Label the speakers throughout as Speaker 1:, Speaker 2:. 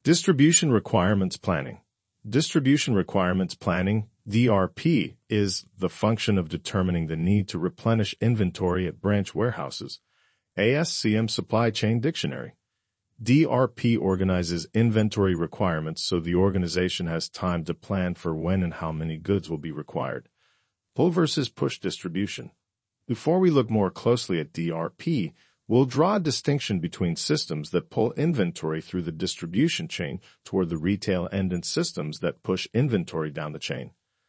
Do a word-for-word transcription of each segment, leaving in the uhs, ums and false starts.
Speaker 1: Distribution Requirements Planning. Distribution Requirements Planning, D R P, is the function of determining the need to replenish inventory at branch warehouses. A S C M Supply Chain Dictionary. D R P organizes inventory requirements so the organization has time to plan for when and how many goods will be required. Pull versus push distribution. Before we look more closely at D R P, we'll draw a distinction between systems that pull inventory through the distribution chain toward the retail end and systems that push inventory down the chain.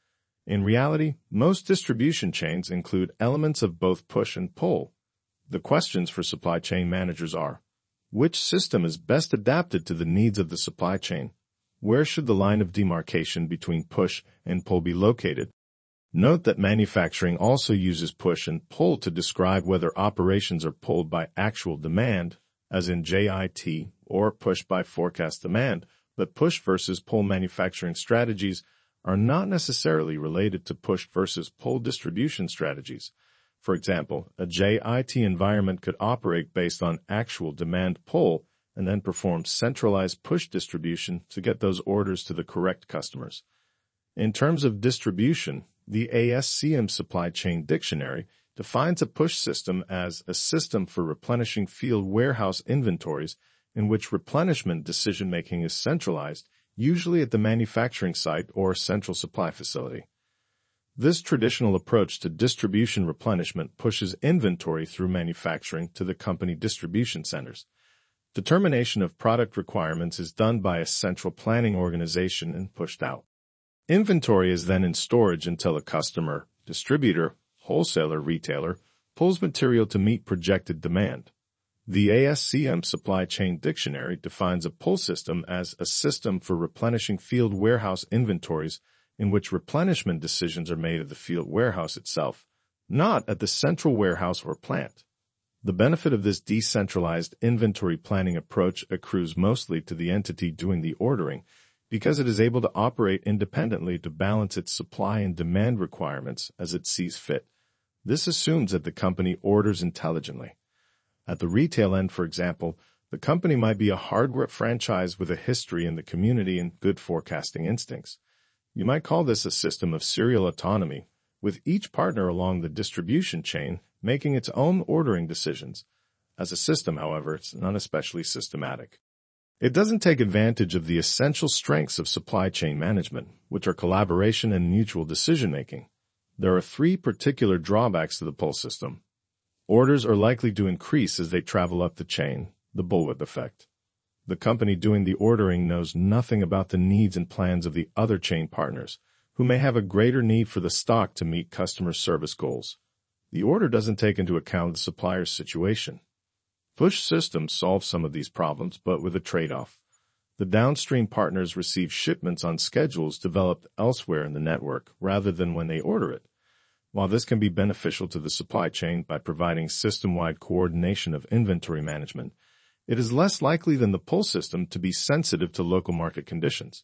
Speaker 1: In reality, most distribution chains include elements of both push and pull. The questions for supply chain managers are: which system is best adapted to the needs of the supply chain? Where should the line of demarcation between push and pull be located? Note that manufacturing also uses push and pull to describe whether operations are pulled by actual demand, as in J I T, or pushed by forecast demand, but push versus pull manufacturing strategies are not necessarily related to push versus pull distribution strategies. For example, a J I T environment could operate based on actual demand pull and then perform centralized push distribution to get those orders to the correct customers. In terms of distribution, the A S C M Supply Chain Dictionary defines a push system as a system for replenishing field warehouse inventories in which replenishment decision-making is centralized, usually at the manufacturing site or central supply facility. This traditional approach to distribution replenishment pushes inventory through manufacturing to the company distribution centers. Determination of product requirements is done by a central planning organization and pushed out. Inventory is then in storage until a customer, distributor, wholesaler, retailer pulls material to meet projected demand. The A S C M Supply Chain Dictionary defines a pull system as a system for replenishing field warehouse inventories in which replenishment decisions are made at the field warehouse itself, not at the central warehouse or plant. The benefit of this decentralized inventory planning approach accrues mostly to the entity doing the ordering, because it is able to operate independently to balance its supply and demand requirements as it sees fit. This assumes that the company orders intelligently. At the retail end, for example, the company might be a hardware franchise with a history in the community and good forecasting instincts. You might call this a system of serial autonomy, with each partner along the distribution chain making its own ordering decisions. As a system, however, it's not especially systematic. It doesn't take advantage of the essential strengths of supply chain management, which are collaboration and mutual decision-making. There are three particular drawbacks to the pull system. Orders are likely to increase as they travel up the chain, the bullwhip effect. The company doing the ordering knows nothing about the needs and plans of the other chain partners, who may have a greater need for the stock to meet customer service goals. The order doesn't take into account the supplier's situation. Push systems solve some of these problems, but with a trade-off. The downstream partners receive shipments on schedules developed elsewhere in the network rather than when they order it. While this can be beneficial to the supply chain by providing system-wide coordination of inventory management, it is less likely than the pull system to be sensitive to local market conditions.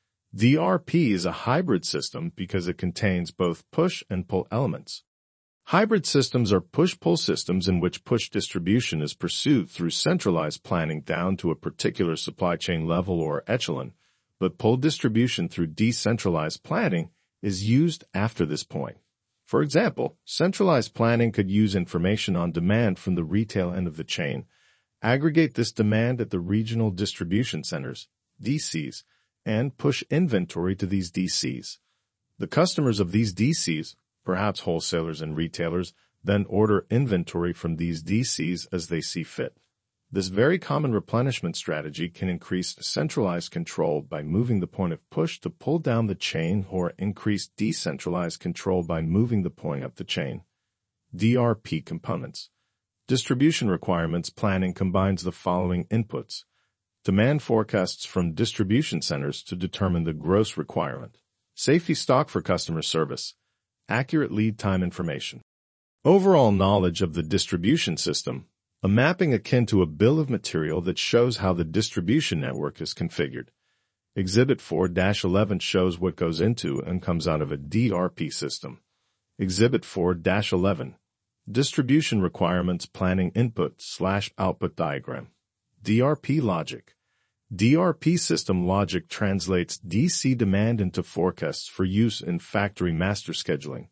Speaker 1: D R P is a hybrid system because it contains both push and pull elements. Hybrid systems are push-pull systems in which push distribution is pursued through centralized planning down to a particular supply chain level or echelon, but pull distribution through decentralized planning is used after this point. For example, centralized planning could use information on demand from the retail end of the chain, aggregate this demand at the regional distribution centers, D Cs, and push inventory to these D Cs. The customers of these D Cs, perhaps wholesalers and retailers, then order inventory from these D Cs as they see fit. This very common replenishment strategy can increase centralized control by moving the point of push to pull down the chain or increase decentralized control by moving the point up the chain. D R P components. Distribution requirements planning combines the following inputs: demand forecasts from distribution centers to determine the gross requirement, safety stock for customer service, accurate lead time information, overall knowledge of the distribution system, a mapping akin to a bill of material that shows how the distribution network is configured. Exhibit four dash eleven shows what goes into and comes out of a D R P system. Exhibit four dash eleven, Distribution Requirements Planning Input slash Output Diagram. D R P Logic. D R P system logic translates D C demand into forecasts for use in factory master scheduling.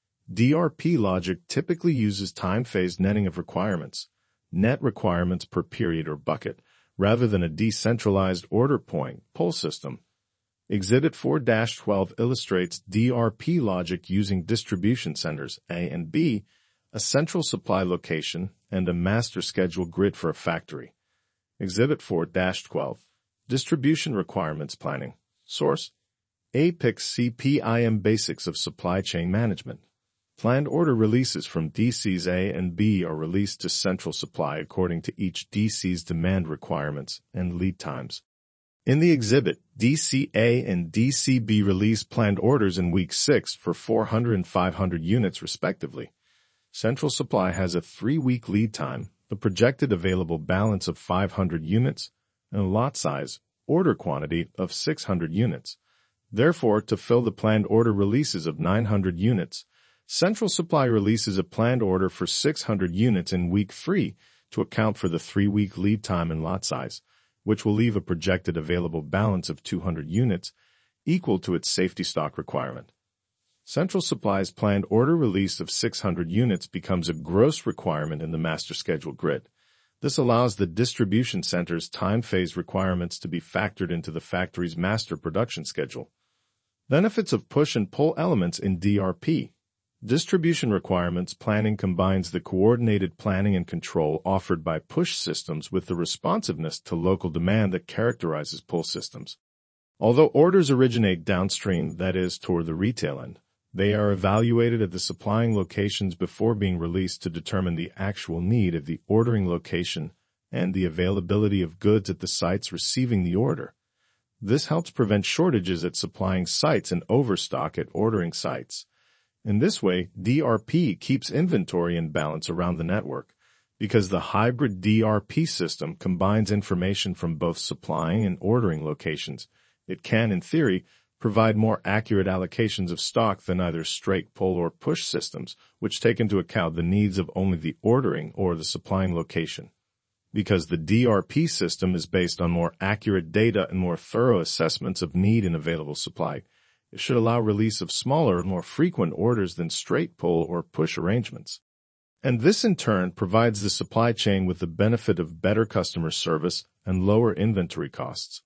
Speaker 1: D R P logic typically uses time-phased netting of requirements, net requirements per period or bucket, rather than a decentralized order point pull system. Exhibit four dash twelve illustrates D R P logic using distribution centers A and B, a central supply location, and a master schedule grid for a factory. Exhibit four dash twelve. Distribution Requirements Planning. Source: A P I C C P I M Basics of Supply Chain Management. Planned order releases from D Cs A and B are released to central supply according to each D C's demand requirements and lead times. In the exhibit, D C A and D C B release planned orders in week six for four hundred and five hundred units respectively. Central supply has a three-week lead time, a projected available balance of five hundred units, and a lot size, order quantity of six hundred units. Therefore, to fill the planned order releases of nine hundred units, Central Supply releases a planned order for six hundred units in week three to account for the three-week lead time and lot size, which will leave a projected available balance of two hundred units, equal to its safety stock requirement. Central Supply's planned order release of six hundred units becomes a gross requirement in the master schedule grid. This allows the distribution center's time phase requirements to be factored into the factory's master production schedule. Benefits of push and pull elements in D R P. Distribution requirements planning combines the coordinated planning and control offered by push systems with the responsiveness to local demand that characterizes pull systems. Although orders originate downstream, that is, toward the retail end, they are evaluated at the supplying locations before being released to determine the actual need of the ordering location and the availability of goods at the sites receiving the order. This helps prevent shortages at supplying sites and overstock at ordering sites. In this way, D R P keeps inventory in balance around the network. Because the hybrid D R P system combines information from both supplying and ordering locations, it can, in theory, provide more accurate allocations of stock than either straight pull or push systems, which take into account the needs of only the ordering or the supplying location. Because the D R P system is based on more accurate data and more thorough assessments of need and available supply, it should allow release of smaller and more frequent orders than straight pull or push arrangements. And this in turn provides the supply chain with the benefit of better customer service and lower inventory costs.